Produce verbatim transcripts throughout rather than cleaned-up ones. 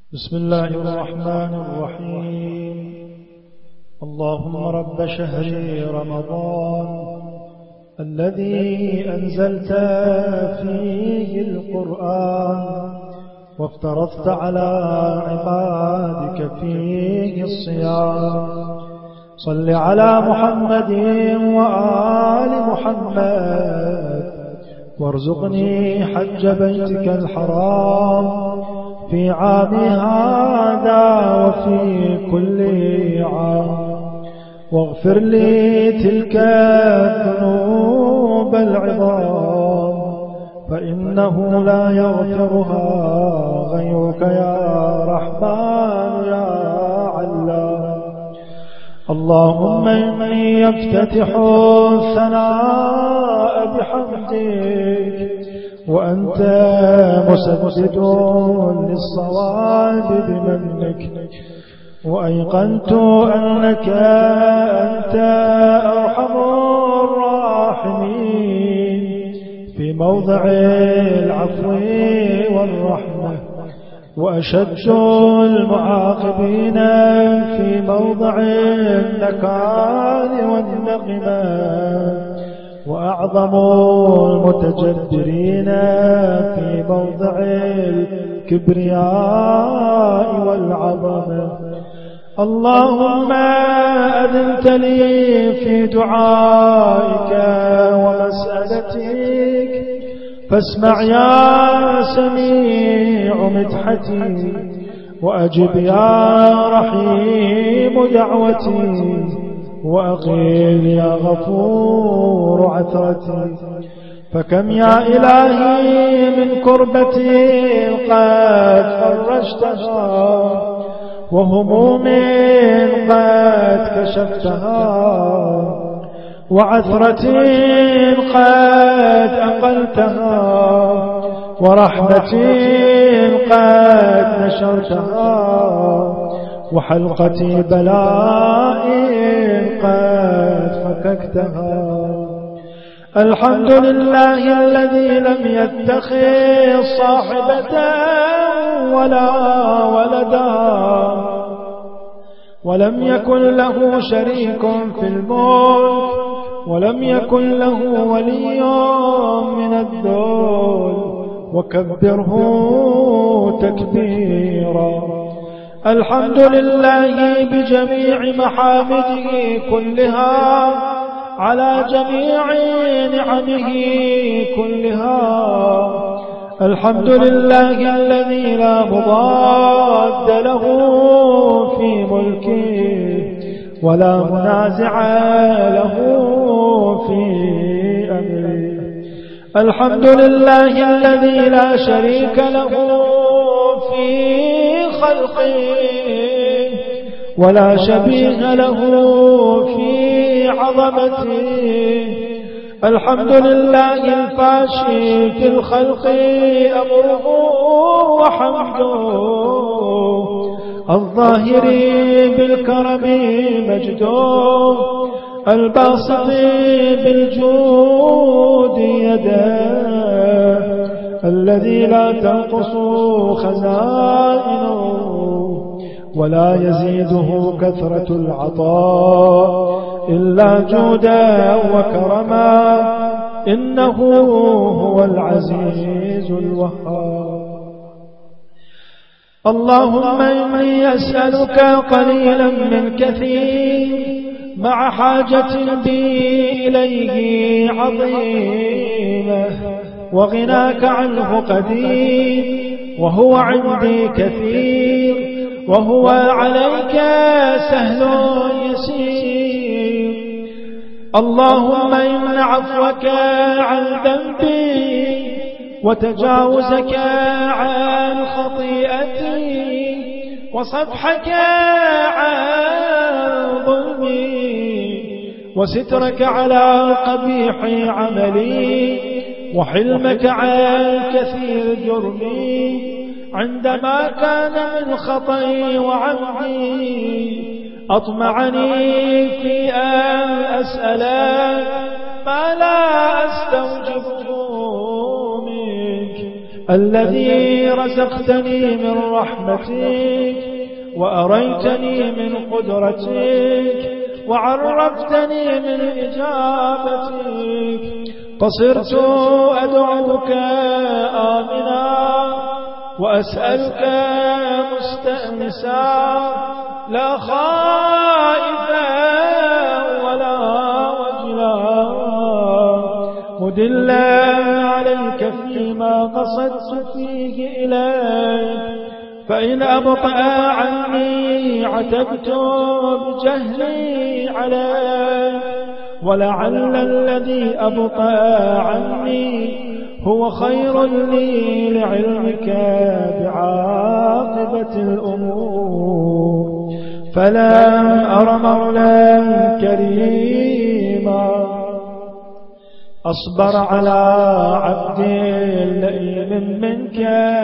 بسم الله الرحمن الرحيم. اللهم رب شهر رمضان الذي أنزلت فيه القرآن وافترضت على عبادك فيه الصيام، صل على محمد وآل محمد وارزقني حج بيتك الحرام في عام هذا وفي كل عام، واغفر لي تلك الذنوب العظام فإنه لا يغفرها غيرك يا رحمن يا علام. اللهم إني يفتتح الثناء بحمدك وأنت مسدد للصواب بمنك، وأيقنت أنك أنت أرحم الراحمين في موضع العفو والرحمة، وأشد المعاقبين في موضع النكال والنقمة، وأعظم المتجبرين في موضع الكبرياء والعظمة. اللهم أذنت لي في دعائك ومسألتك، فاسمع يا سميع مدحتي، وأجب يا رحيم دعوتي، وأقيل يا غفور عثرتي. فكم يا إلهي من كربتي قد فرجتها، وهموم قد كشفتها، وعثرة قد أقلتها، ورحمة قد نشرتها، وحلقة بلاء قد فككتها. الحمد لله الذي لم يتخذ صاحبة ولا ولدا، ولم يكن له شريك في الملك، ولم يكن له ولي من الذل، وكبره تكبيرا. الحمد لله بجميع محامده كلها، على جميع نعمه كلها. الحمد لله الذي لا مضاد له في ملكه، ولا منازع له في أمره. الحمد لله الذي لا شريك له في خلقه، ولا شبيه له في عظمته. الحمد لله الفاشي في الخلق أمره وحمده، الظاهر بالكرم مجده، الباسط بالجود يده، الذي لا تنقص خزائنه ولا يزيده كثرة العطاء إلا جودا وكرما، إنه هو العزيز الوهاب. اللهم إني أسألك قليلا من كثير، مع حاجة بي إليه عظيمة، وغناك عنه قدير، وهو عندي كثير، وهو عليك سهل يسير. اللهم إن عفوك عن ذنبي، وتجاوزك عن خطيئتي، وصفحك عن ظلمي، وسترك على قبيح عملي، وحلمك عن كثير جرمي، عندما كان من خطئي وعمدي أطمعني في أن أسألك ما لا أستوجبه منك، الذي رزقتني من رحمتك وأريتني من قدرتك وعرفتني من إجابتك، قصرت أدعوك آمنا وأسألك مستأنسا، لا خائفا ولا وجلا مدلا عليك فيما قصدت فيه إليك، فإن أبطأ عني عتبت بجهلي عليك، ولعل الذي أبطأ عني هو خير لي لعلمك بعاقبة الأمور، فلم أر مولا كريما أصبر على عبد لئيم منك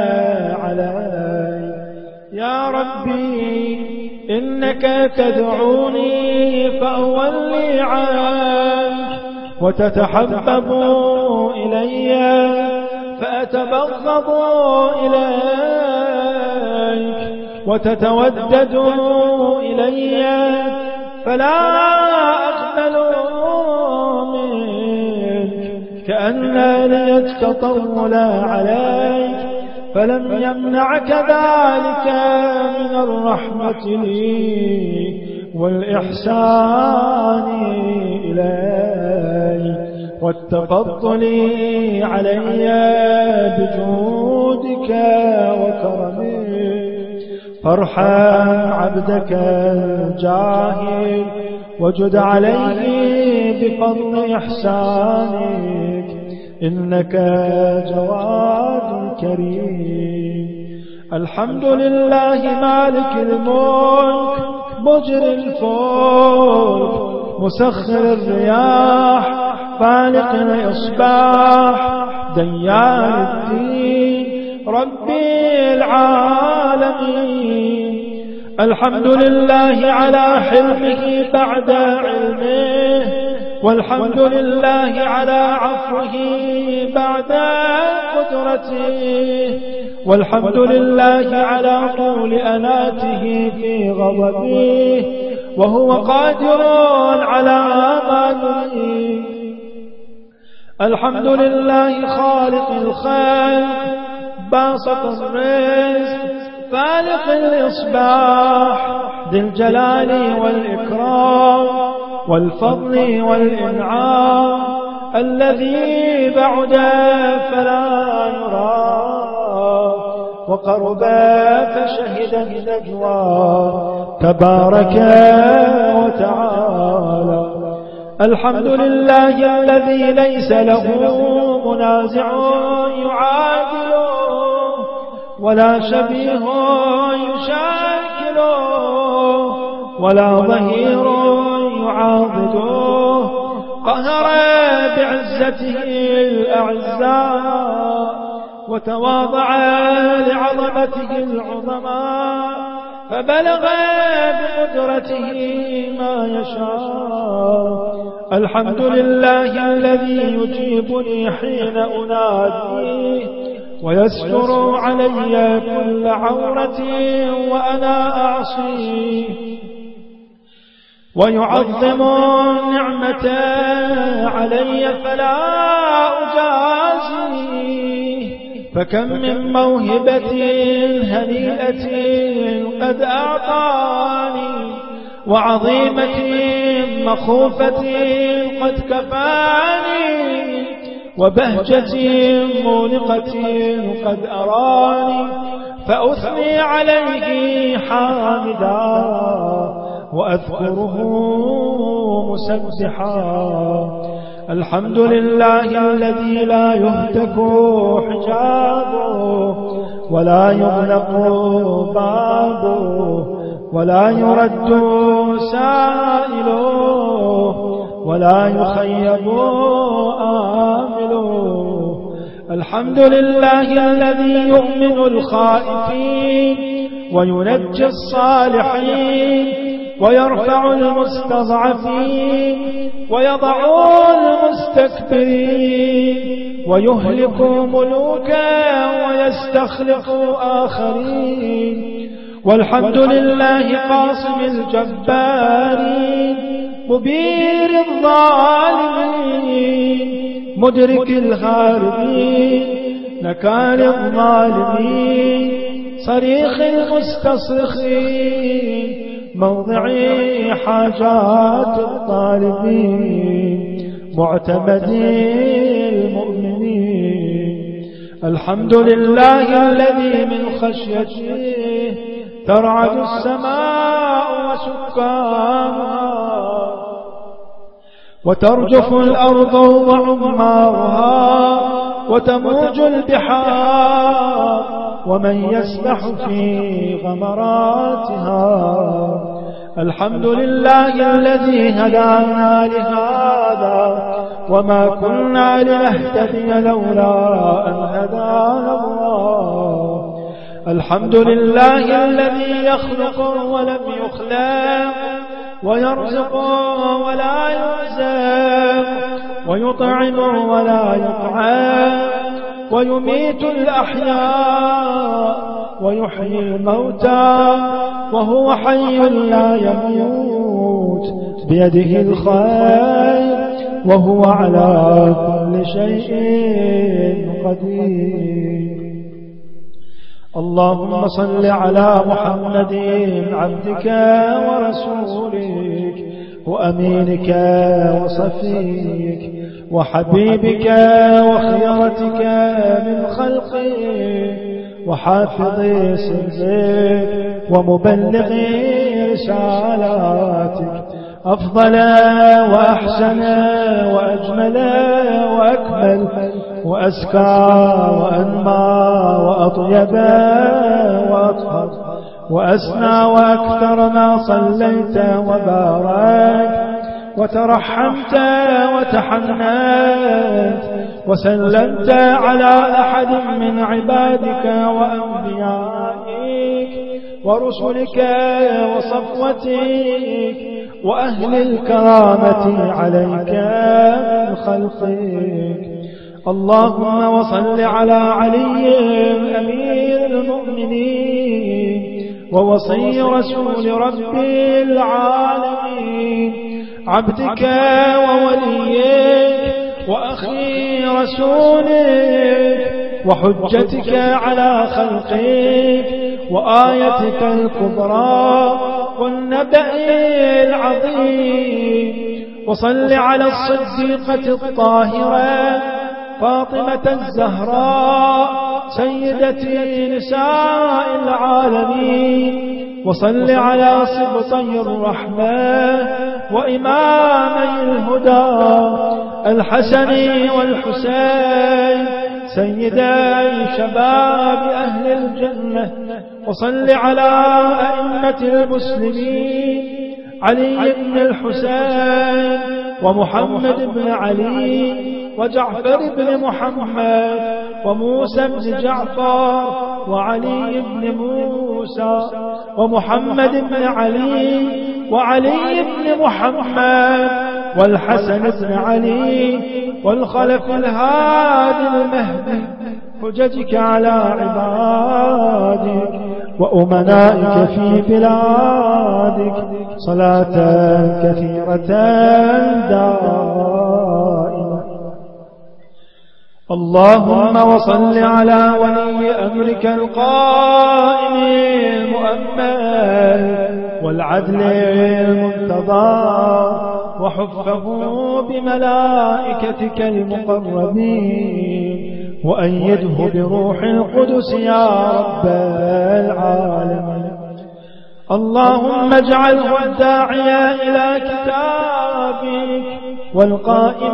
علي. يا ربي إنك تدعوني فأولي عنك، وتتحبب إلي فأتبغض إليك، وتتودد إلي فلا أقبل منك، كأن لي التطول عليك، فلم يمنعك ذلك من الرحمة لي والإحسان إلي والتفضل علي بجودك وكرمك، فارحم عبدك الجاهل وجد عليه بفضل إحسانك، إنك جواد كريم. الحمد لله مالك الملك مجري الفلك مسخر الرياح فالق الإصباح ديان الدين ربي العالمين. الحمد لله على حلمه بعد علمه، والحمد لله على عفوه بعد قدرته، والحمد لله على طول أناته في غضبه، وهو قادر على ما يريد. الحمد لله خالق الخلق باسط الرزق فالق الإصباح ذي الجلال والإكرام والفضل والإنعام، الذي بعد فلا يرى وقرب فشهد النجوى تبارك وتعالى. الحمد لله الذي ليس له منازع يعادله ولا شبيه يشاكله ولا ظهير يعاضده، قهر بعزته الأعزاء وتواضع لعظمته العظماء، فبلغ بقدرته ما يشاء. الحمد لله الذي يجيبني حين أناديه ويستر علي كل عورة وأنا أعصيه، ويعظم النعمة علي فلا أجازيه، فكم من موهبة هنيئة قد أعطاني، وعظيمة مخوفة قد كفاني، وبهجة مونقة قد أراني، فأثني عليه حامدا وأذكره مسبحا. الحمد لله الذي لا يهتك حجابه ولا يغلق بابه ولا يرد سائله ولا يخيب آمله. الحمد لله الذي يؤمن الخائفين وينجي الصالحين ويرفع المستضعفين ويضع المستكبرين ويهلك ملوكا ويستخلق آخرين. والحمد لله قاصم الجبارين مبير الظالمين مدرك الهاربين نكال الظالمين صريخ المستصرخين موضع حاجات الطالبين معتمد المؤمنين. الحمد لله الذي من خشيته ترعد السماء وسكانها وترجف الأرض وعمارها وتموج البحار ومن يسبح في غمراتها. الحمد لله الذي هدانا لهذا وما كنا لنهتدي لولا أن هدانا الله. الحمد لله الذي يخلق ولم يخلق ويرزق ولا يرزق ويطعم ولا يطعم ويميت الأحياء ويحيي الموتى وهو حي لا يموت بيده الخير وهو على كل شيء قدير. اللهم صل على محمد عبدك ورسولك وأمينك وصفيك وحبيبك وخيرتك من خلقك وحافظ سرك ومبلغ رسالاتك أفضل وأحسن وأجمل وأكمل وأزكى وأنمى وأطيب وأطهر وأسنى وأكثر ما صليت وباركت وترحمت وتحننت وسلمت على أحد من عبادك وأنبيائك ورسلك وصفوتك وأهل الكرامة عليك من خلقك. اللهم وصل على علي أمير المؤمنين ووصي رسول رب العالمين عبدك ووليك وأخي رسولك وحجتك على خلقك وآيتك الكبرى والنبأ العظيم. وصل على الصديقة الطاهرة فاطمة الزهراء سيدتي نساء العالمين. وصل على سبطي الرحمة وإمامي الهدى الحسن والحسين سيدي شباب أهل الجنة. وصل على أئمة المسلمين علي بن الحسين ومحمد بن علي وجعفر بن محمد وموسى بن جعفر وعلي بن موسى ومحمد بن علي وعلي بن محمد والحسن بن علي والخلف الهادي المهدي حججك على عبادك وأمنائك في بلادك صلاة كثيرة دائمة. اللهم وصل على ولي أمرك القائم المؤمل والعدل المنتظر وحفه بملائكتك المقربين وأيده بروح القدس يا رب العالمين. اللهم اجعله الداعي إلى كتابك والقائم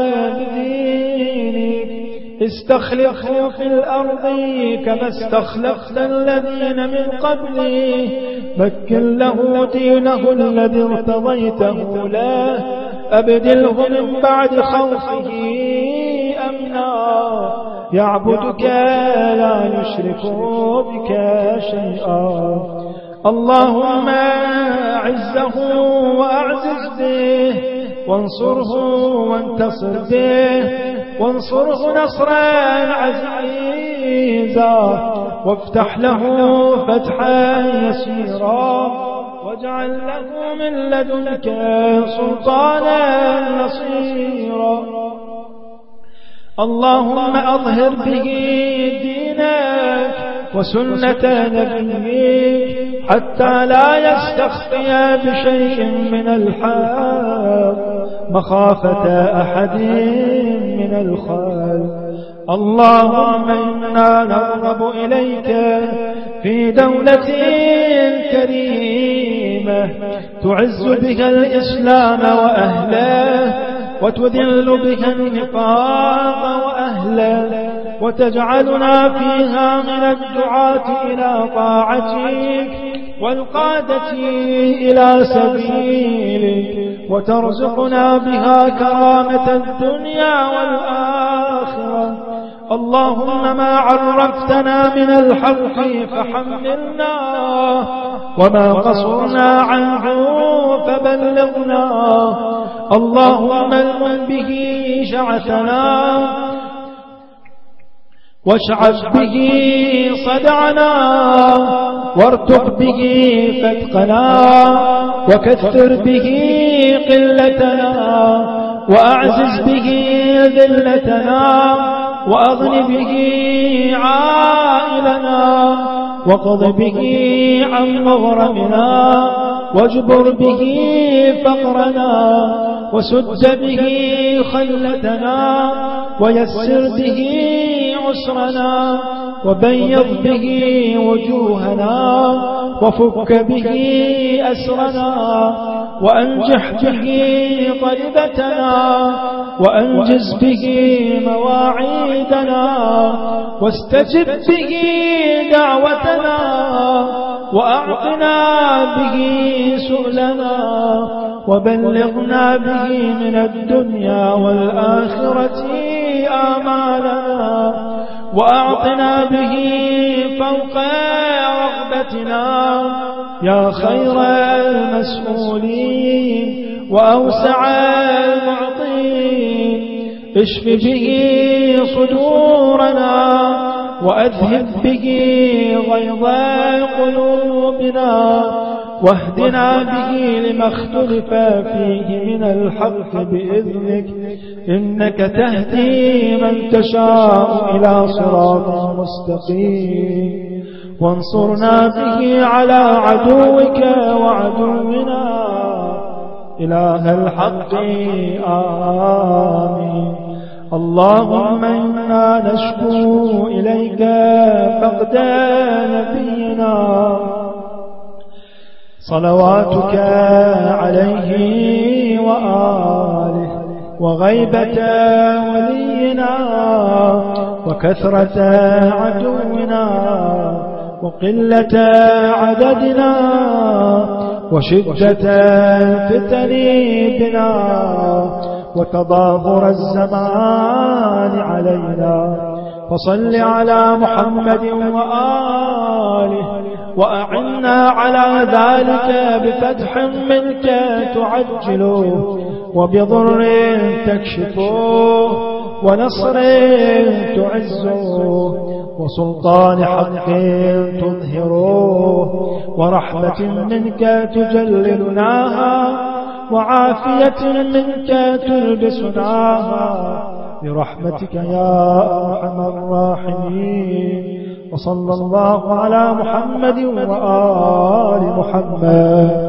بدينك استخلفه في الأرض كما استخلفت الذين من قبله مكن له دينه الذي ارتضيته له أبدله من بعد خوفه أمنا يعبدك لا يشرك بك شيئا. اللهم أعزه وأعزز به وانصره وانتصر به وانصره نصرا عزيزا وافتح له فتحا يسيرا واجعل له من لدنك سلطانا نصيرا. اللهم أظهر به دينك وسنة نبيك حتى لا يستخفي بشيء من الحق مخافة أحد من الخلق. اللهم إنا نرغب إليك في دولة كريمة تعز بها الإسلام وأهله وتذل بها النفاق وأهله وتجعلنا فيها من الدعاة إلى طاعتك والقادة إلى سبيلك وترزقنا بها كرامة الدنيا والآخرة. اللهم ما عرفتنا من الحق فحملنا وما قصرنا عنه فبلغنا. اللهم المن به شعثنا واشعب به صدعنا وارتق به فتقنا وكثر به قلتنا وأعزز به ذلتنا وأغن به عائلنا وقض به عن مغرمنا واجبر به فقرنا وسد به خلتنا ويسر به عسرنا وبيض به وجوهنا وفك به أسرنا وأنجح به طلبتنا وأنجز به مواعيدنا واستجب به دعوتنا وأعطنا به سؤلنا وبلغنا به من الدنيا والآخرة آمالنا وأعطنا به فوق رغبتنا يا خير المسؤولين وأوسع المعطين. اشف به صدورنا وأذهب به غيظ قلوبنا واهدنا به لما اختلف فيه من الحق بإذنك إنك تهدي من تشاء إلى صراط مستقيم. وانصرنا به على عدوك وعدونا إله الحق آمين. اللهم إنا نشكو إليك فقد نبينا صلواتك عليه وآله وغيبة ولينا وكثرة عدونا وقلة عددنا وشدة الفتن بنا وتضاظر الزمان علينا. فصل على محمد وآله وأعنا على ذلك بفتح منك تعجله وبضر تكشفه ونصر تعزه وسلطان حق تظهره ورحمة منك تجللناها وعافية منك تلبسناها برحمتك يا أرحم الراحمين. وصلى الله على محمد وآل محمد.